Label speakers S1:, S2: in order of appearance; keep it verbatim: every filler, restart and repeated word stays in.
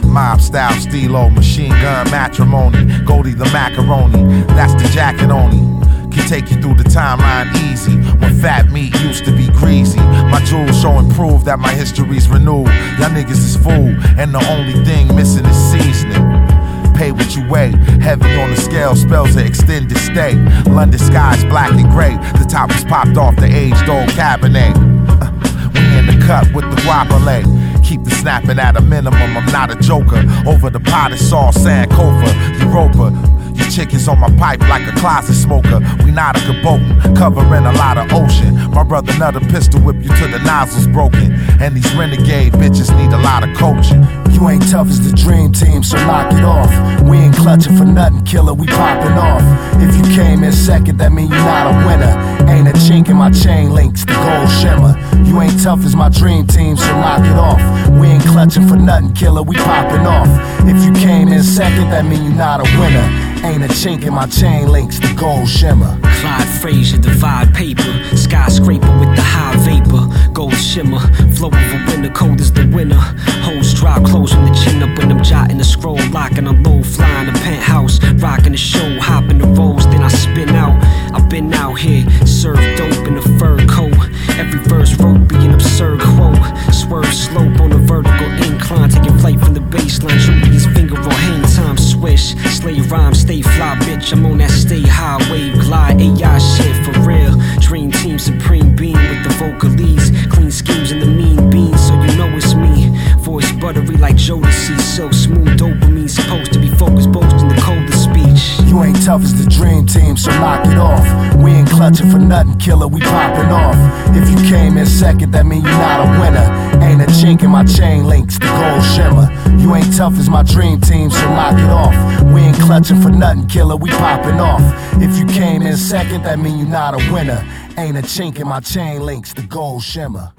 S1: Mob style, stilo, machine gun, matrimony. Goldie the macaroni, that's the jacket only. Can take you through the timeline easy. When fat meat used to be greasy. My jewels showing proof that my history's renewed. Y'all niggas is fool, and the only thing missing is seasoning. Pay what you weigh, heavy on the scale, spells an extended stay. London skies black and gray, the top was popped off the aged-old Cabernet. Uh, we in the cut with the guapole. Keep the snapping at a minimum, I'm not a joker. Over the pot of sauce, Sankofa, Europa. Your chick is on my pipe like a closet smoker. We not a kabotin, covering a lot of ocean. My brother another pistol whip you till the nozzle's broken. And these renegade bitches need a lot of coaching.
S2: You ain't tough as the dream team, so knock it off. We ain't clutching for nothing, killer, we popping off. If you came in second, that mean you not a winner. Ain't a chink in my chain links, the gold shimmer. You ain't tough as my dream team, so knock it off. We ain't clutching for nothing, killer, we popping off. If you came in second, that mean you not a winner. Ain't a chink in my chain links, the gold shimmer.
S3: Clyde Frazier, divide paper. Skyscraper with the high vapor. Gold shimmer, flow of a winter, cold as the winter. Hoes drop close from the chin up when I'm jotting the scroll. Locking a low, flying a penthouse. Rocking the show, hopping the rolls, then I spin out. I've been out here, served dope in a fur coat. Every verse wrote be an absurd quote. Swerve slope on a vertical incline. Taking flight from the baseline. Julia's finger on hang time swish. Slay rhyme, stay fly, bitch. I'm on that stay high wave glide. A I shit for real. Dream team, supreme being with the vocalies. Clean schemes and the mean beans, so you know it's me. Voice buttery like Jodeci. So smooth, dopamine. Supposed to be focused, boasting the coldest speech.
S2: You ain't tough as the dream team, so knock it off. We ain't clutching for nothing, killer, we popping off. If you came in second, that mean you not a winner. Ain't a chink in my chain links, the gold shimmer. You ain't tough as my dream team, so knock it off. We ain't clutching for nothing, killer, we popping off. If you came in second, that mean you not a winner. Ain't a chink in my chain links, the gold shimmer.